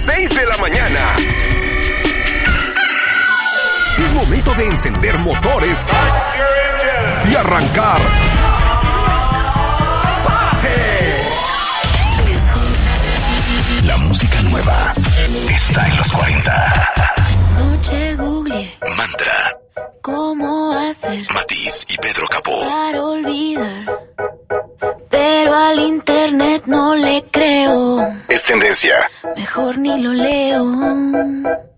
6 de la mañana. Es momento de encender motores y arrancar. ¡Párate! La música nueva está en los 40. Noche googleé Mantra, cómo hacer Matiz y Pedro Capó. para olvidar, pero al internet no le creo. Es tendencia. Mejor ni lo leo.